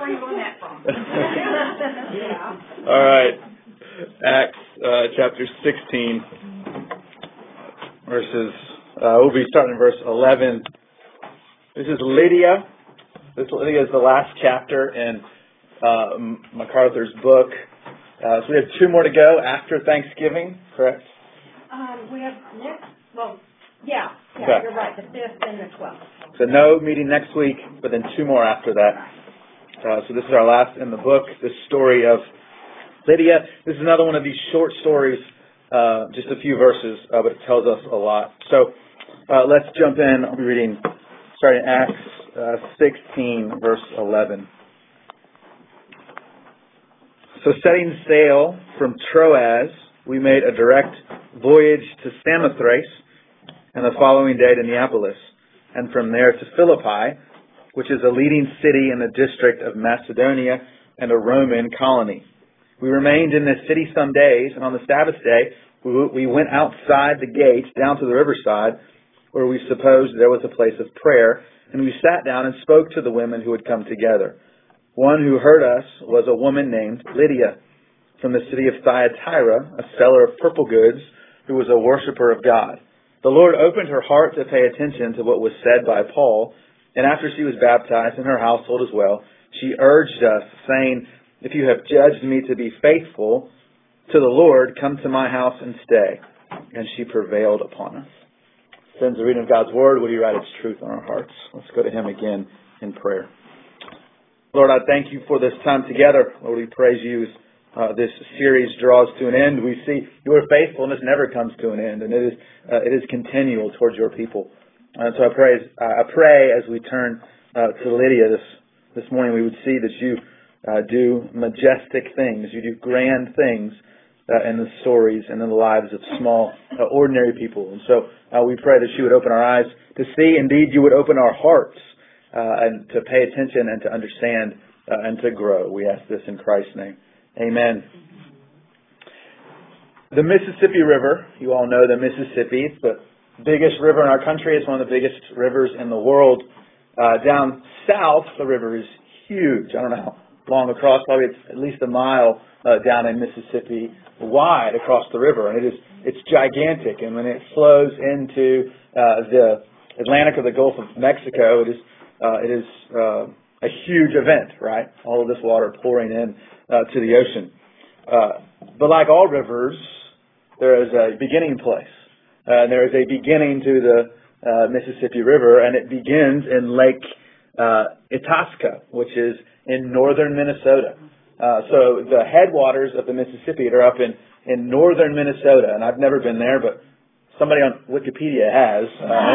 where you learned that from. All right. Acts chapter 16, verses, we'll be starting in verse 11. This is Lydia. Lydia is the last chapter in MacArthur's book. So we have 2 more to go after Thanksgiving, correct? We have next, Okay. You're right, the 5th and the 12th. So no meeting next week, but then 2 more after that. So this is our last in the book, the story of Lydia. This is another one of these short stories, just a few verses, but it tells us a lot. So let's jump in. I'll be reading, starting Acts 16, verse 11. So setting sail from Troas, we made a direct voyage to Samothrace, and the following day to Neapolis, and from there to Philippi, which is a leading city in the district of Macedonia and a Roman colony. We remained in this city some days, and on the Sabbath day, we went outside the gate down to the riverside, where we supposed there was a place of prayer, and we sat down and spoke to the women who had come together. One who heard us was a woman named Lydia, from the city of Thyatira, a seller of purple goods, who was a worshiper of God. The Lord opened her heart to pay attention to what was said by Paul, and after she was baptized, and her household as well, she urged us, saying, "If you have judged me to be faithful to the Lord, come to my house and stay." And she prevailed upon us. Since the reading of God's Word, would He write its truth on our hearts? Let's go to Him again in prayer. Lord, I thank You for this time together. Lord, we praise You as this series draws to an end. We see Your faithfulness never comes to an end, and it is continual towards Your people. And so I pray as we turn to Lydia this morning, we would see that You do majestic things. You do grand things in the stories and in the lives of small, ordinary people. And so we pray that You would open our eyes to see. Indeed, You would open our hearts and to pay attention and to understand and to grow. We ask this in Christ's name. Amen. The Mississippi River, you all know the Mississippi. It's the biggest river in our country. It's one of the biggest rivers in the world. Down south, the river is huge. I don't know how long across, probably it's at least a mile down in Mississippi wide across the river. And it's gigantic. And when it flows into the Atlantic or the Gulf of Mexico, it is a huge event, right? All of this water pouring in to the ocean. But like all rivers, there is a beginning place. There is a beginning to the Mississippi River, and it begins in Lake Itasca, which is in northern Minnesota. So the headwaters of the Mississippi are up in northern Minnesota, and I've never been there, but somebody on Wikipedia has.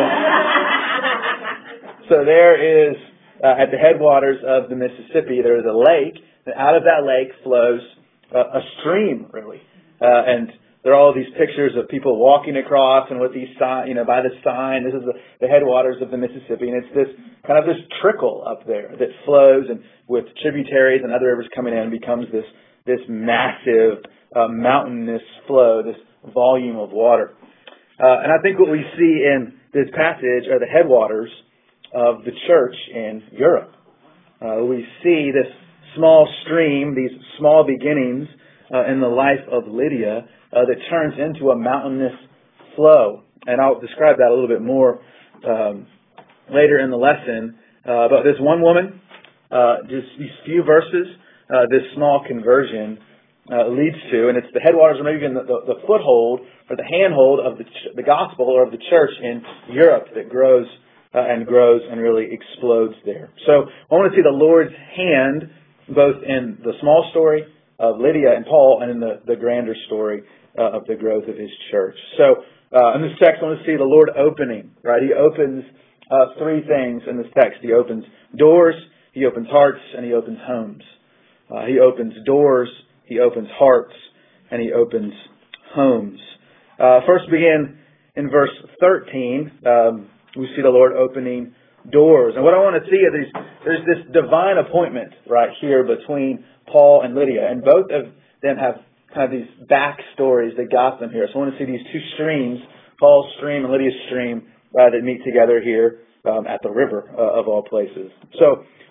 So there is, at the headwaters of the Mississippi, there is a lake, and out of that lake flows a stream, really. And there are all these pictures of people walking across, and with these signs, by the sign, this is the headwaters of the Mississippi, and it's this kind of this trickle up there that flows, and with tributaries and other rivers coming in, becomes this massive mountainous flow, this volume of water. And I think what we see in this passage are the headwaters of the church in Europe. We see this small stream, these small beginnings in the life of Lydia that turns into a mountainous flow. And I'll describe that a little bit more later in the lesson. But this one woman, just these few verses, this small conversion leads to, and it's the headwaters or maybe even the foothold or the handhold of the gospel or of the church in Europe that grows and really explodes there. So I want to see the Lord's hand both in the small story of Lydia and Paul and in the grander story of the growth of His church. So in this text I want to see the Lord opening, right? He opens 3 things in this text. He opens doors, He opens hearts, and He opens homes. He opens doors, He opens hearts, and He opens homes. First begin in verse 13. We see the Lord opening doors. And what I want to see is there's this divine appointment right here between Paul and Lydia. And both of them have kind of these backstories that got them here. So I want to see these 2 streams, Paul's stream and Lydia's stream, that meet together here at the river of all places. So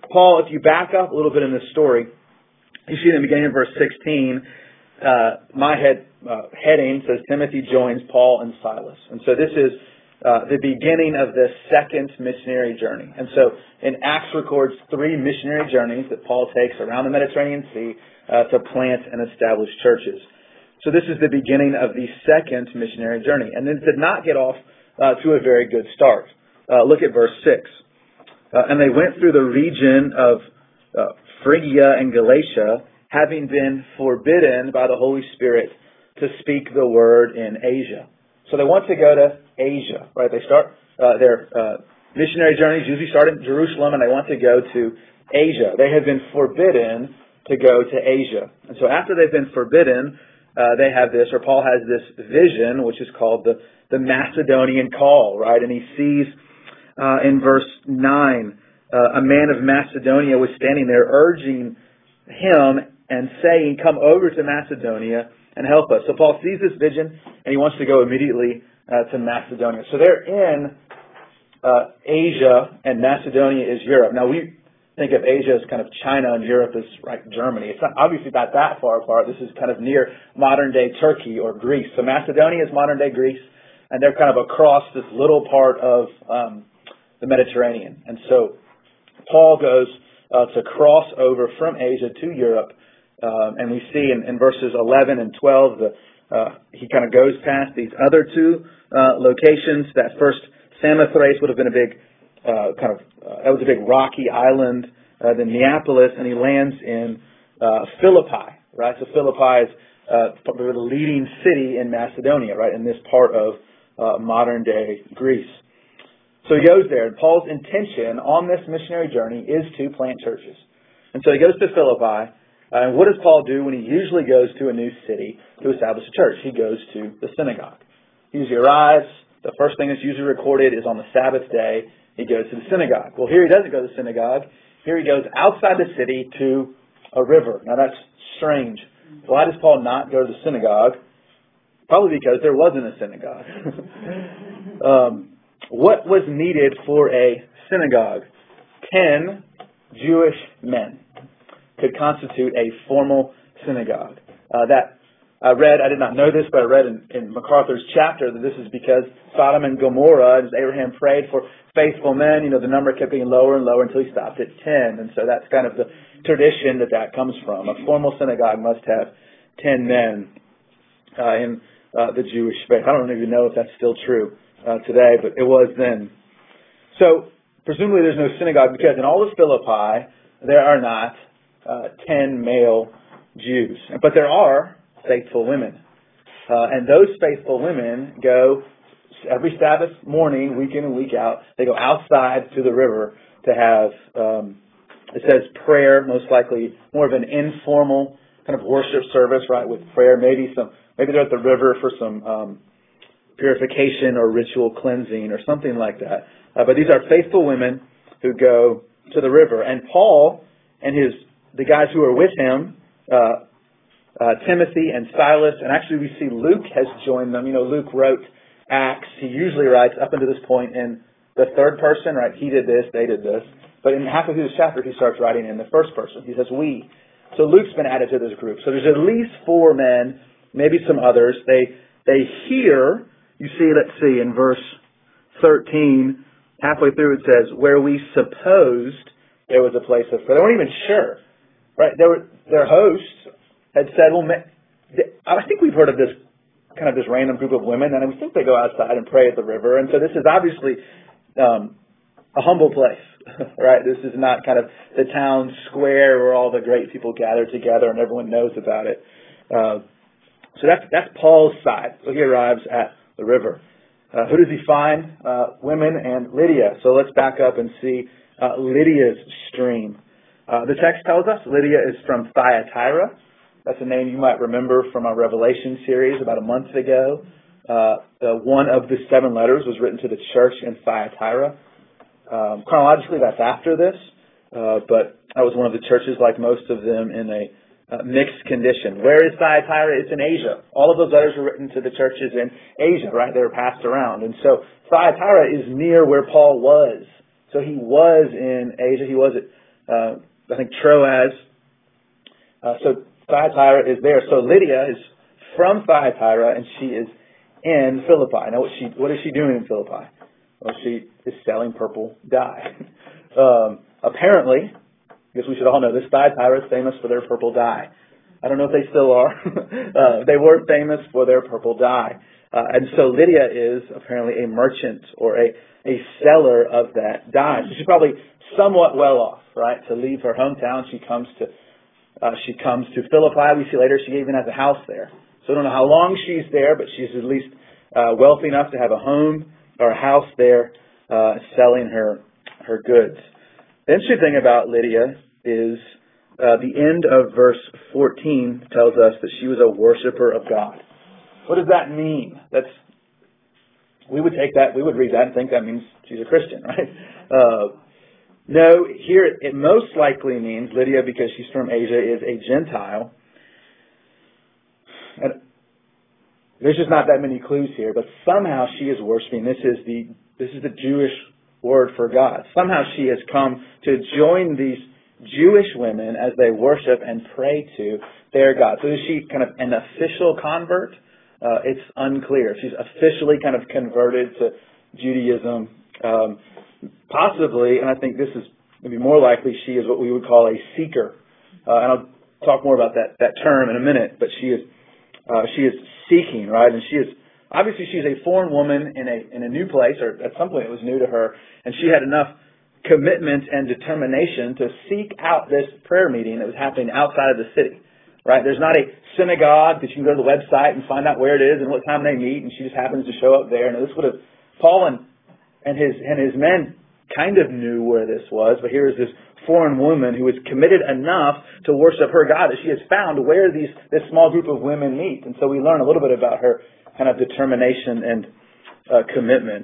Paul, if you back up a little bit in this story, you see in the beginning of verse 16, my heading says Timothy joins Paul and Silas. And so this is the beginning of the second missionary journey. And so in Acts records 3 missionary journeys that Paul takes around the Mediterranean Sea to plant and establish churches. So this is the beginning of the second missionary journey. And it did not get off to a very good start. Look at verse 6. And they went through the region of Phrygia and Galatia, having been forbidden by the Holy Spirit to speak the word in Asia. So they want to go to Asia, right? They start their missionary journeys usually start in Jerusalem, and they want to go to Asia. They have been forbidden to go to Asia. And so after they've been forbidden, they have this, or Paul has this vision, which is called the Macedonian call, right? And he sees in verse 9, a man of Macedonia was standing there urging him and saying, come over to Macedonia and help us. So Paul sees this vision and he wants to go immediately to Macedonia. So they're in Asia, and Macedonia is Europe. Now we think of Asia as kind of China and Europe as like Germany. It's not obviously not that far apart. This is kind of near modern day Turkey or Greece. So Macedonia is modern day Greece, and they're kind of across this little part of the Mediterranean. And so Paul goes to cross over from Asia to Europe. And we see in verses 11 and 12, he kind of goes past these other 2 locations. That first Samothrace would have been a big that was a big rocky island, then Neapolis, and he lands in Philippi, right? So Philippi is probably the leading city in Macedonia, right, in this part of modern day Greece. So he goes there, and Paul's intention on this missionary journey is to plant churches. And so he goes to Philippi. And what does Paul do when he usually goes to a new city to establish a church? He goes to the synagogue. He usually arrives. The first thing that's usually recorded is on the Sabbath day, he goes to the synagogue. Well, here he doesn't go to the synagogue. Here he goes outside the city to a river. Now that's strange. Why does Paul not go to the synagogue? Probably because there wasn't a synagogue. What was needed for a synagogue? 10 Jewish men could constitute a formal synagogue. I did not know this, but I read in MacArthur's chapter that this is because Sodom and Gomorrah, as Abraham prayed for faithful men, the number kept getting lower and lower until he stopped at 10. And so that's kind of the tradition that comes from. A formal synagogue must have 10 men in the Jewish faith. I don't even know if that's still true today, but it was then. So presumably there's no synagogue because in all of Philippi there are not 10 male Jews. But there are faithful women. And those faithful women go every Sabbath morning, week in and week out. They go outside to the river to have, it says prayer, most likely more of an informal kind of worship service, right, with prayer. Maybe they're at the river for some purification or ritual cleansing or something like that. But these are faithful women who go to the river. And Paul and the guys who are with him, Timothy and Silas, and actually we see Luke has joined them. Luke wrote Acts. He usually writes up until this point in the third person, right? He did this, they did this. But in halfway through this chapter, he starts writing in the first person. He says, we. So Luke's been added to this group. So there's at least 4 men, maybe some others. They hear, let's see, in verse 13, halfway through it says, where we supposed there was a place of prayer. They weren't even sure, right? Their hosts had said, well, I think we've heard of this random group of women, and we think they go outside and pray at the river. And so this is obviously a humble place, right? This is not kind of the town square where all the great people gather together and everyone knows about it. So that's Paul's side. So he arrives at the river. Who does he find? Women and Lydia. So let's back up and see Lydia's stream. The text tells us Lydia is from Thyatira. That's a name you might remember from our Revelation series about a month ago. One of the 7 letters was written to the church in Thyatira. Chronologically, that's after this, but that was one of the churches, like most of them, in a mixed condition. Where is Thyatira? It's in Asia. All of those letters were written to the churches in Asia, right? They were passed around. And so Thyatira is near where Paul was. So he was in Asia. He was at I think Troas. So Thyatira is there. So Lydia is from Thyatira, and she is in Philippi. Now, what is she doing in Philippi? Well, she is selling purple dye. Apparently, I guess we should all know this, Thyatira is famous for their purple dye. I don't know if they still are. They were famous for their purple dye. And so Lydia is apparently a merchant or a seller of that dye. So she's probably somewhat well off, right? To leave her hometown, she comes to Philippi. We see later she even has a house there. So I don't know how long she's there, but she's at least wealthy enough to have a home or a house there, selling her goods. The interesting thing about Lydia is the end of verse 14 tells us that she was a worshiper of God. What does that mean? We would read that and think that means she's a Christian, right? No, here it most likely means Lydia, because she's from Asia, is a Gentile. And there's just not that many clues here, but somehow she is worshiping. This is the Jewish word for God. Somehow she has come to join these Jewish women as they worship and pray to their God. So is she kind of an official convert? It's unclear. She's officially kind of converted to Judaism. Possibly, and I think this is maybe more likely, she is what we would call a seeker. And I'll talk more about that term in a minute, but she is seeking, right? And she's a foreign woman in a new place, or at some point it was new to her, and she had enough commitment and determination to seek out this prayer meeting that was happening outside of the city. Right? There's not a synagogue that you can go to the website and find out where it is and what time they meet, and she just happens to show up there. Now, this would have Paul and his men kind of knew where this was, but here is this foreign woman who is committed enough to worship her God that she has found where this small group of women meet. And so we learn a little bit about her kind of determination and commitment.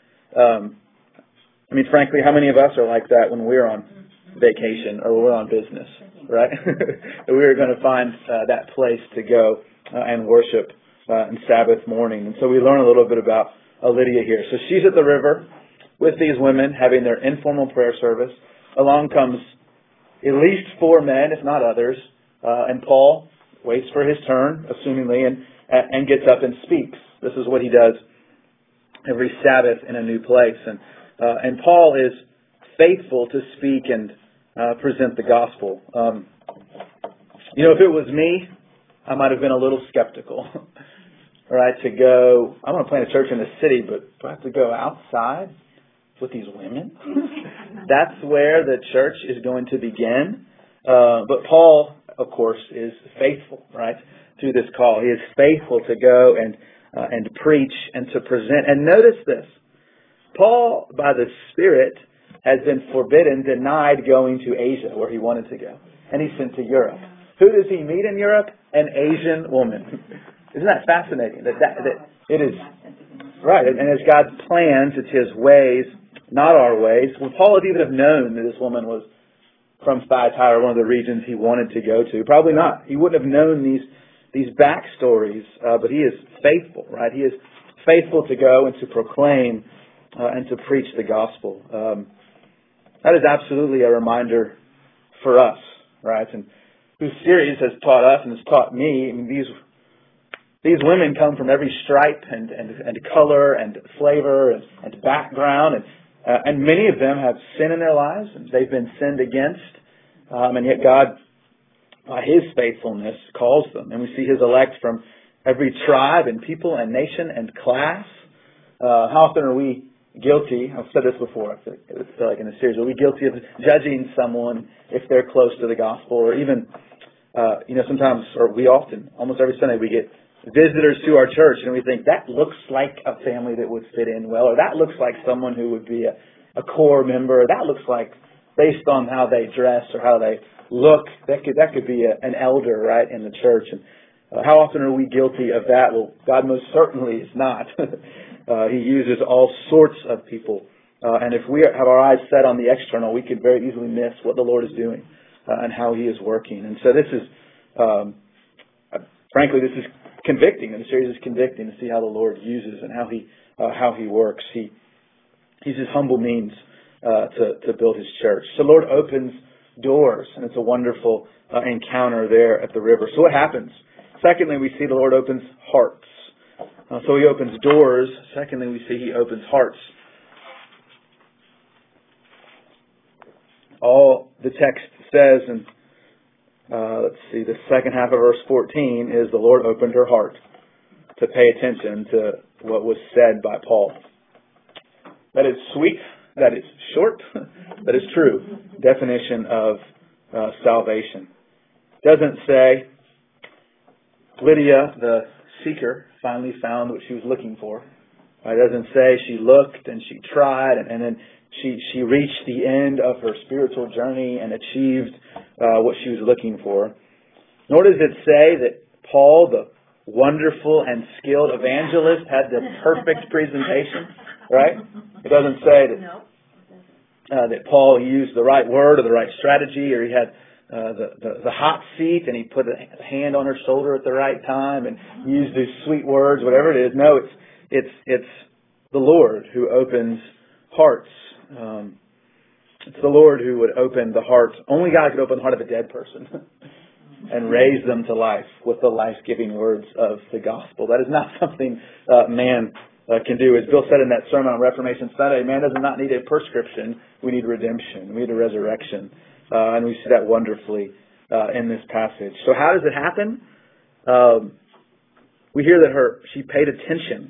Frankly, how many of us are like that when we're on vacation or we're on business, right? We're going to find that place to go and worship on Sabbath morning. And so we learn a little bit about Lydia here. So she's at the river with these women having their informal prayer service. Along comes at least 4 men, if not others, and Paul waits for his turn, assumingly, and gets up and speaks. This is what he does every Sabbath in a new place. And Paul is faithful to speak and present the gospel. If it was me, I might have been a little skeptical. Right, to go, I want to plant a church in the city, but do I have to go outside with these women? That's where the church is going to begin. But Paul, of course, is faithful, right, through this call. He is faithful to go and preach and to present. And notice this. Paul, by the Spirit, has been denied going to Asia, where he wanted to go. And he's sent to Europe. Who does he meet in Europe? An Asian woman. Isn't that fascinating? That it is right, and as God's plans, it's His ways, not our ways. Would Paul have even have known that this woman was from Thyatira, one of the regions he wanted to go to? Probably not. He wouldn't have known these backstories, but he is faithful, right? He is faithful to go and to proclaim and to preach the gospel. That is absolutely a reminder for us, right? And whose series has taught us and has taught me. These women come from every stripe and color and flavor and background, and many of them have sin in their lives, and they've been sinned against, and yet God, by His faithfulness, calls them. And we see His elect from every tribe and people and nation and class. How often are we guilty? I've said this before. I feel like in the series, are we guilty of judging someone if they're close to the gospel, or even, sometimes, or we often, almost every Sunday, we get visitors to our church, and we think that looks like a family that would fit in well, or that looks like someone who would be a core member, or that looks like, based on how they dress or how they look, that could be an elder, right, in the church. And how often are we guilty of that? Well, God most certainly is not. He uses all sorts of people, and if we have our eyes set on the external, we could very easily miss what the Lord is doing and how He is working. And so this is, frankly, this is convicting, and the series is convicting to see how the Lord uses and how He works. He uses humble means to build His church. So the Lord opens doors, and it's a wonderful encounter there at the river. So what happens? Secondly, we see the Lord opens hearts. So He opens doors. Secondly, we see He opens hearts. All the text says, and let's see, the second half of verse 14 is the Lord opened her heart to pay attention to what was said by Paul. That is sweet. That is short. That is true. Definition of salvation. Doesn't say Lydia, the seeker, finally found what she was looking for. It doesn't say she looked and she tried and then she reached the end of her spiritual journey and achieved what she was looking for. Nor does it say that Paul, the wonderful and skilled evangelist, had the perfect presentation, right? It doesn't say that Paul used the right word or the right strategy, or he had the hot seat and he put a hand on her shoulder at the right time and used these sweet words, whatever it is. No, it's the Lord who opens hearts. It's the Lord who would open the heart. Only God could open the heart of a dead person and raise them to life with the life-giving words of the gospel. That is not something man can do. As Bill said in that sermon on Reformation Sunday, man does not need a prescription. We need redemption. We need a resurrection. And we see that wonderfully in this passage. So how does it happen? We hear that she paid attention.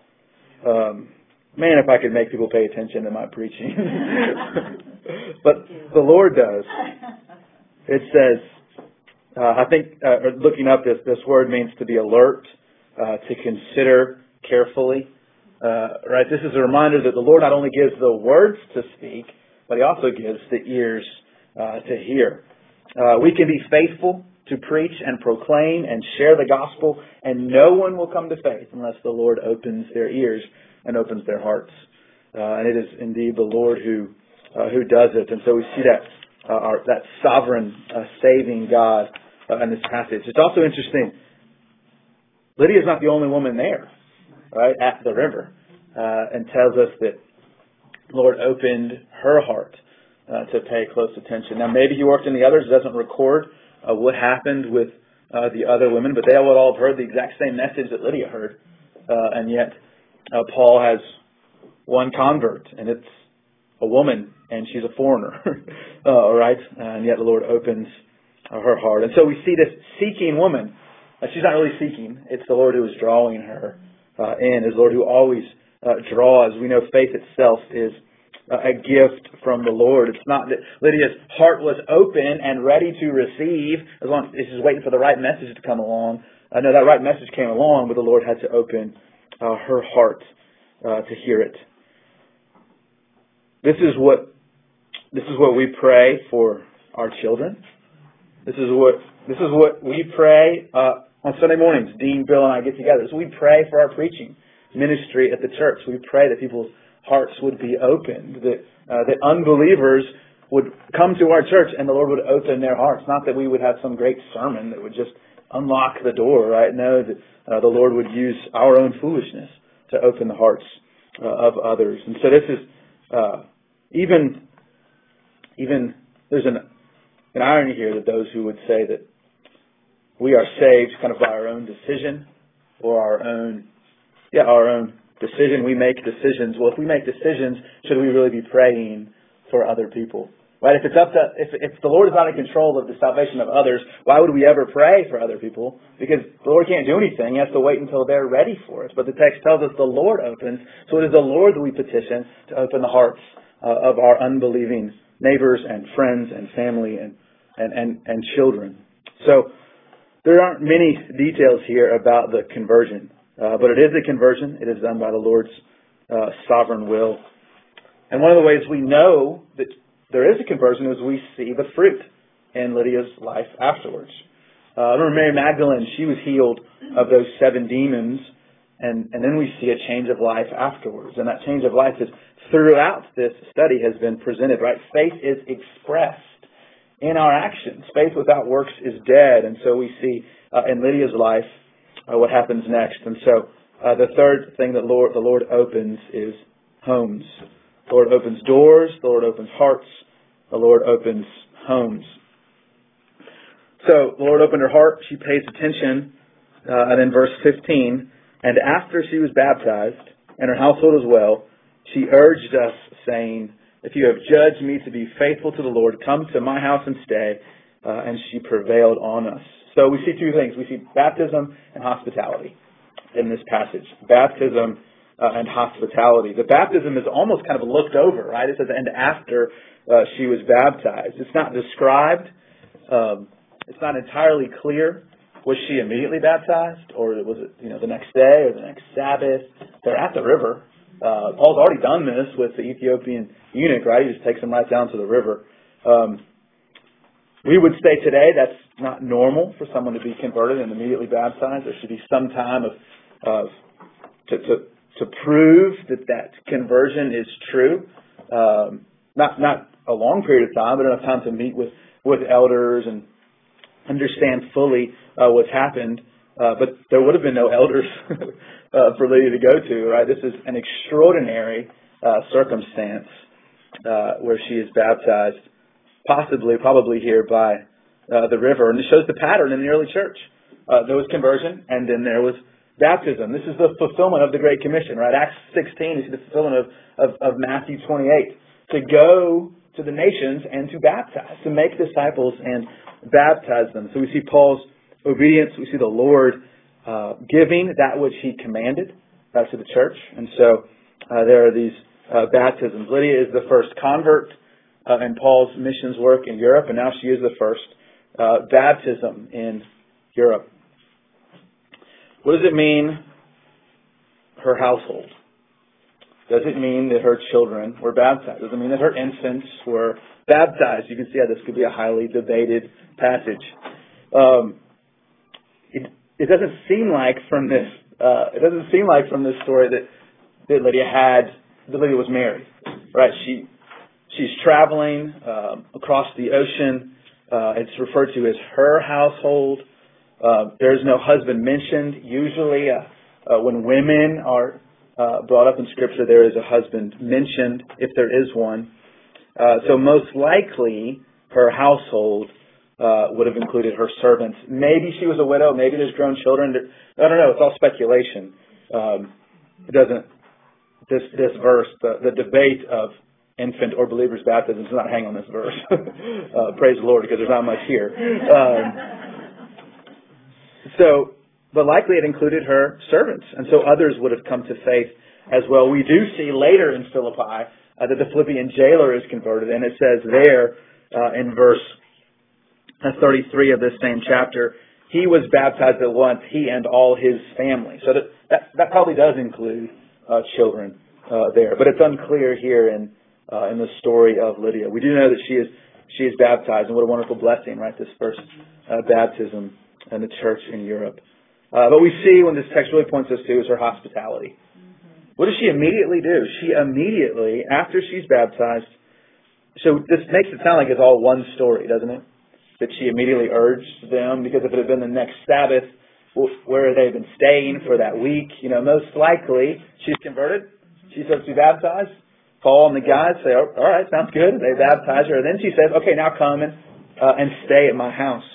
Man, if I could make people pay attention to my preaching. But the Lord does. It says, I think looking up this word means to be alert, to consider carefully. Right? This is a reminder that the Lord not only gives the words to speak, but He also gives the ears to hear. We can be faithful to preach and proclaim and share the gospel, and no one will come to faith unless the Lord opens their ears and opens their hearts. And it is indeed the Lord who does it. And so we see that sovereign, saving God in this passage. It's also interesting. Lydia is not the only woman there, right, at the river, and tells us that the Lord opened her heart to pay close attention. Now, maybe He worked in the others. It doesn't record what happened with the other women, but they would all have heard the exact same message that Lydia heard, and yet Paul has one convert, and it's a woman, and she's a foreigner, all right? And yet the Lord opens her heart. And so we see this seeking woman. She's not really seeking. It's the Lord who is drawing her in. It's the Lord who always draws. We know faith itself is a gift from the Lord. It's not that Lydia's heart was open and ready to receive as long as she's waiting for the right message to come along. No, that right message came along, but the Lord had to open her heart to hear it. This is what we pray for our children. This is what we pray on Sunday mornings. Dean, Bill, and I get together. So we pray for our preaching ministry at the church. We pray that people's hearts would be opened, that unbelievers would come to our church and the Lord would open their hearts. Not that we would have some great sermon that would just unlock the door, right? No, that the Lord would use our own foolishness to open the hearts of others. And so this is even there's an irony here that those who would say that we are saved kind of by our own decision or our own decision. We make decisions. Well, if we make decisions, should we really be praying for other people? Right? If the Lord is not in control of the salvation of others, why would we ever pray for other people? Because the Lord can't do anything. He has to wait until they're ready for it. But the text tells us the Lord opens. So it is the Lord that we petition to open the hearts of our unbelieving neighbors and friends and family and children. So there aren't many details here about the conversion. But it is a conversion. It is done by the Lord's sovereign will. And one of the ways we know that there is a conversion is we see the fruit in Lydia's life afterwards. I remember Mary Magdalene, she was healed of those 7 demons, and then we see a change of life afterwards. And that change of life is throughout this study has been presented, right? Faith is expressed in our actions. Faith without works is dead. And so we see in Lydia's life what happens next. And so the third thing that the Lord opens is homes. The Lord opens doors. The Lord opens hearts. The Lord opens homes. So the Lord opened her heart. She pays attention. And then verse 15, and after she was baptized, and her household as well, she urged us, saying, if you have judged me to be faithful to the Lord, come to my house and stay. And she prevailed on us. So we see two things. We see baptism and hospitality in this passage. Baptism and hospitality. The baptism is almost kind of looked over, right? It says, and after she was baptized. It's not described. It's not entirely clear. Was she immediately baptized, or was it the next day or the next Sabbath? They're at the river. Paul's already done this with the Ethiopian eunuch, right? He just takes him right down to the river. We would say today that's not normal for someone to be converted and immediately baptized. There should be some time to prove that conversion is true. Not a long period of time, but enough time to meet with elders and understand fully what's happened. But there would have been no elders for Lydia to go to, right? This is an extraordinary circumstance where she is baptized, probably here by the river. And it shows the pattern in the early church. There was conversion, and then there was baptism. This is the fulfillment of the Great Commission, right? Acts 16 is the fulfillment of Matthew 28. To go to the nations and to baptize, to make disciples and baptize them. So we see Paul's obedience. We see the Lord giving that which He commanded to the church. And so there are these baptisms. Lydia is the first convert in Paul's missions work in Europe, and now she is the first baptism in Europe. What does it mean, her household? Does it mean that her children were baptized? Does it mean that her infants were baptized? You can see how this could be a highly debated passage. It doesn't seem like from this. It doesn't seem like from this story that Lydia was married, right? She's traveling across the ocean. It's referred to as her household. There's no husband mentioned. Usually, when women are brought up in Scripture, there is a husband mentioned, if there is one. So most likely, her household would have included her servants. Maybe she was a widow. Maybe there's grown children. I don't know. It's all speculation. It doesn't. This verse, the debate of infant or believer's baptism, does not hang on this verse. Praise the Lord, because there's not much here. But likely it included her servants, and so others would have come to faith as well. We do see later in Philippi that the Philippian jailer is converted, and it says there in verse 33 of this same chapter, he was baptized at once, he and all his family. So that probably does include children there, but it's unclear here in the story of Lydia. We do know that she is baptized, and what a wonderful blessing, right? This first baptism in the church in Europe. But we see when this text really points us to is her hospitality. What does she immediately do? She immediately, after she's baptized, so this makes it sound like it's all one story, doesn't it? That she immediately urged them, because if it had been the next Sabbath, where they've been staying for that week, most likely she's converted. She's supposed to be baptized. Paul and the guys say, oh, all right, sounds good. They baptize her. And then she says, okay, now come and stay at my house.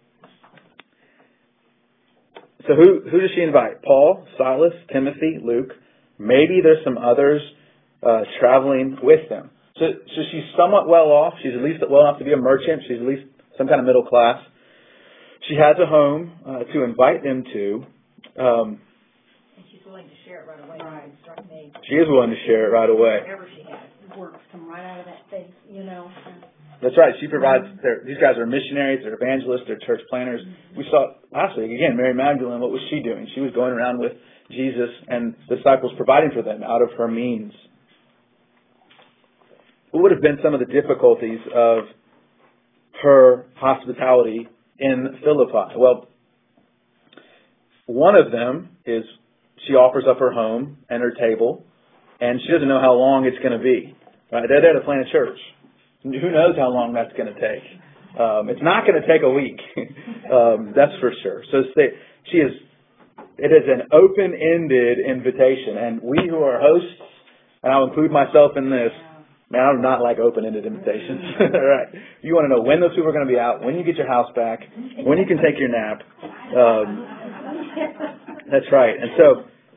So who does she invite? Paul, Silas, Timothy, Luke. Maybe there's some others traveling with them. So she's somewhat well off. She's at least well enough to be a merchant. She's at least some kind of middle class. She has a home to invite them to. And she's willing to share it right away. Right. She is willing to share it right away. Whatever she has, works come right out of that face, That's right. She provides. These guys are missionaries. They're evangelists. They're church planners. We saw last week again. Mary Magdalene. What was she doing? She was going around with Jesus and the disciples, providing for them out of her means. What would have been some of the difficulties of her hospitality in Philippi? Well, one of them is she offers up her home and her table, and she doesn't know how long it's going to be. Right? They're there to plant a church. Who knows how long that's going to take? It's not going to take a week. That's for sure. So it is an open-ended invitation. And we who are hosts, and I'll include myself in this, Man, I do not like open-ended invitations. Right? You want to know when those people are going to be out, when you get your house back, when you can take your nap. That's right. And so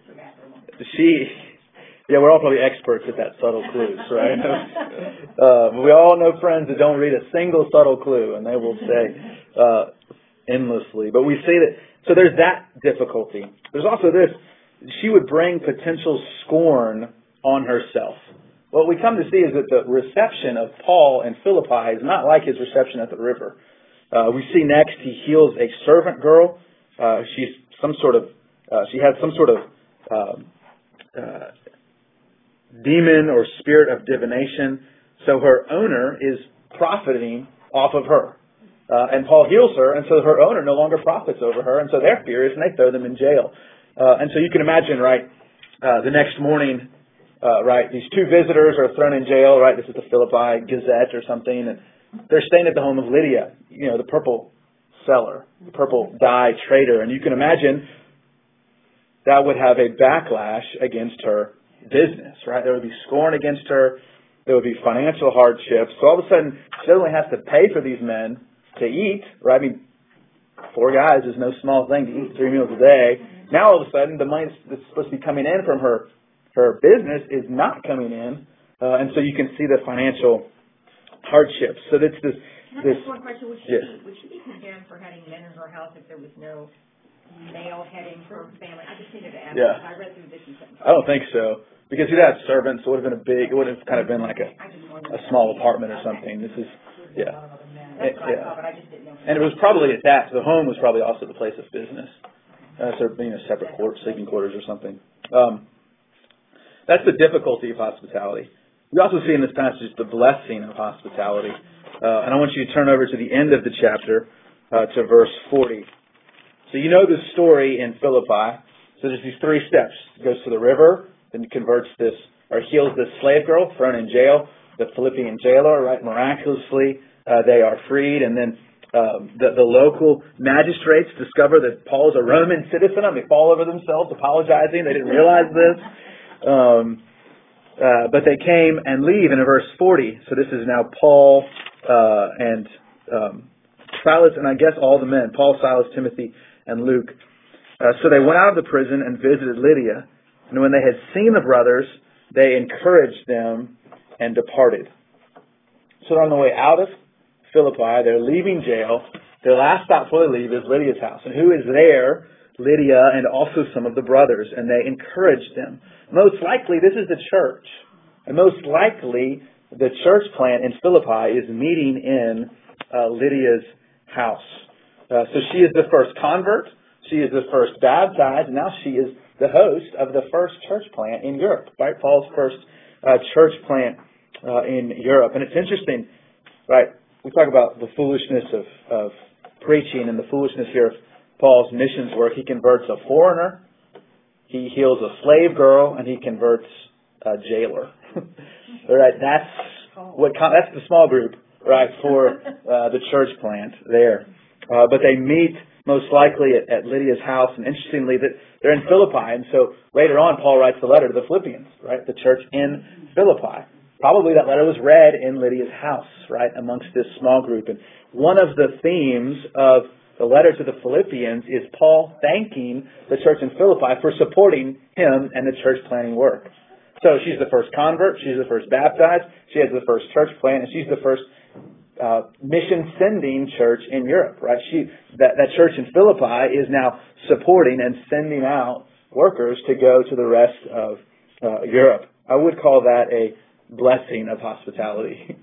we're all probably experts at that subtle clues, right? We all know friends that don't read a single subtle clue, and they will say endlessly. But we see that, so there's that difficulty. There's also this, she would bring potential scorn on herself. What we come to see is that the reception of Paul in Philippi is not like his reception at the river. We see next he heals a servant girl. She had some sort of demon or spirit of divination. So her owner is profiting off of her. And Paul heals her, and so her owner no longer profits over her, and so they're furious and they throw them in jail. And so you can imagine, right, the next morning, right, these two visitors are thrown in jail, right? This is the Philippi Gazette or something, and they're staying at the home of Lydia, the purple seller, the purple dye trader. And you can imagine that would have a backlash against her business, right? There would be scorn against her. There would be financial hardships. So all of a sudden, she only has to pay for these men to eat, right? I mean, 4 guys is no small thing to eat 3 meals a day. Now all of a sudden, the money that's supposed to be coming in from her business is not coming in. And so you can see the financial hardships. So that's this. Can I ask one question? Would she be condemned for having men in her house if there was no male heading her family? I just needed to ask. Yeah. I read through this and said, I don't think so. Because you'd have servants, so it would have been it would have kind of been like a small apartment or something. This is, That's what I thought, but I just didn't know. And it was probably attached. The home was probably also the place of business. So separate sleeping quarters or something. That's the difficulty of hospitality. We also see in this passage the blessing of hospitality. And I want you to turn over to the end of the chapter, to verse 40. So you know the story in Philippi. So there's these 3 steps. He goes to the river, then he heals this slave girl thrown in jail, the Philippian jailer, right? Miraculously, they are freed. And then the local magistrates discover that Paul is a Roman citizen, and they fall over themselves apologizing. They didn't realize this. But they came and leave in verse 40. So this is now Paul and Silas, and I guess all the men, Paul, Silas, Timothy, and Luke. So they went out of the prison and visited Lydia. And when they had seen the brothers, they encouraged them and departed. So they're on the way out of Philippi. They're leaving jail. Their last stop before they leave is Lydia's house. And who is there? Lydia and also some of the brothers. And they encouraged them. Most likely, this is the church. And most likely, the church plant in Philippi is meeting in Lydia's house. So she is the first convert. She is the first baptized. And now she is the host of the first church plant in Europe, right? Paul's first church plant in Europe. And it's interesting, right? We talk about the foolishness of preaching and the foolishness here of Paul's missions work. He converts a foreigner, he heals a slave girl, and he converts a jailer. All right, that's the small group, right, for the church plant there. But they meet most likely at Lydia's house, and interestingly, that they're in Philippi, and so later on, Paul writes a letter to the Philippians, right, the church in Philippi. Probably that letter was read in Lydia's house, right, amongst this small group. And one of the themes of the letter to the Philippians is Paul thanking the church in Philippi for supporting him and the church planting work. So she's the first convert, she's the first baptized, she has the first church plant, and she's the first mission sending church in Europe, right? That church in Philippi is now supporting and sending out workers to go to the rest of Europe. I would call that a blessing of hospitality.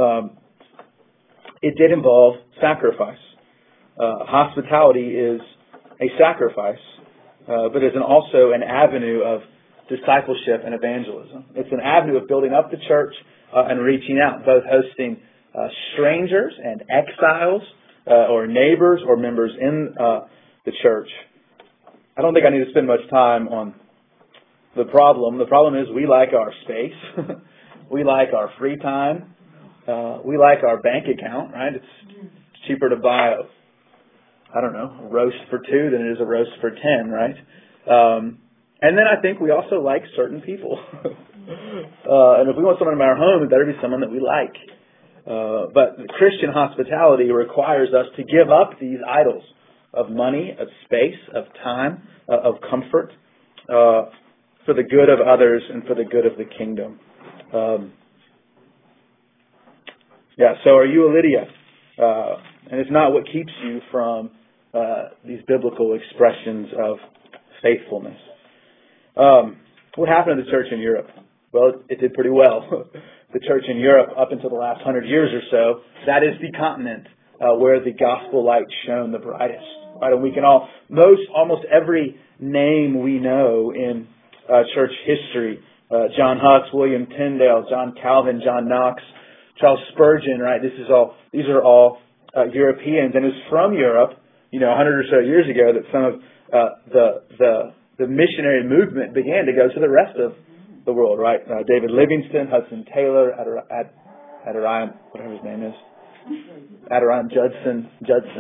It did involve sacrifice. Hospitality is a sacrifice, but is also an avenue of discipleship and evangelism. It's an avenue of building up the church and reaching out, both hosting strangers and exiles or neighbors or members in the church. I don't think I need to spend much time on the problem. The problem is we like our space. We like our free time. We like our bank account, right? It's cheaper to buy a roast for 2 than it is a roast for 10, right? And then I think we also like certain people. And if we want someone in our home, it better be someone that we like. But Christian hospitality requires us to give up these idols of money, of space, of time, of comfort, for the good of others and for the good of the kingdom. So are you a Lydia? And it's not what keeps you from these biblical expressions of faithfulness. What happened to the church in Europe? Well, it did pretty well. The church in Europe, up until the last 100 years or so, that is the continent where the gospel light shone the brightest. Right? And we can almost every name we know in church history, John Huss, William Tyndale, John Calvin, John Knox, Charles Spurgeon, right? These are all Europeans, and it was from Europe, 100 or so years ago, that some of the missionary movement began to go to the rest of the world, right? David Livingstone, Hudson Taylor, Adoniram, whatever his name is, Adoniram Judson,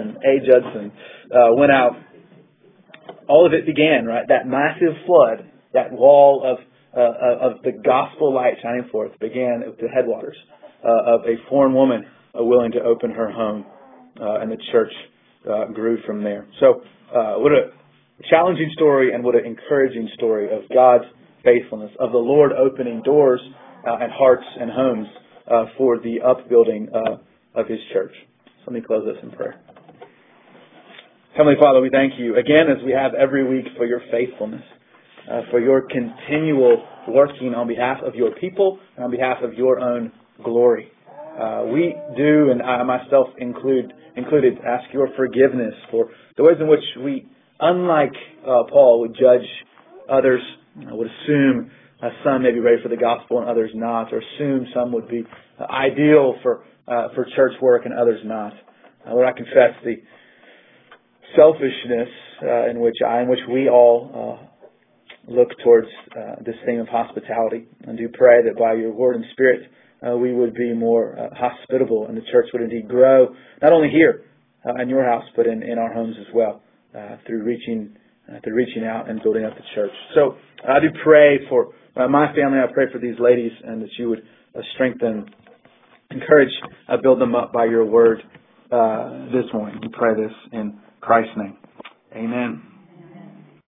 went out. All of it began, right? That massive flood, that wall of the gospel light shining forth began at the headwaters of a foreign woman willing to open her home, and the church grew from there. So, what a challenging story and what an encouraging story of God's faithfulness, of the Lord opening doors and hearts and homes for the upbuilding of His church. So let me close this in prayer. Heavenly Father, we thank You again, as we have every week, for Your faithfulness, for Your continual working on behalf of Your people and on behalf of Your own glory. We do, and I myself included, ask Your forgiveness for the ways in which we, unlike Paul, would judge others, would assume some may be ready for the gospel and others not, or assume some would be ideal for church work and others not. Lord, I confess the selfishness in which we all look towards this theme of hospitality, and do pray that by Your word and Spirit we would be more hospitable, and the church would indeed grow, not only here in Your house, but in our homes as well, through reaching out and building up the church. So I do pray for my family. I pray for these ladies, and that You would strengthen, encourage, build them up by Your word this morning. We pray this in Christ's name. Amen.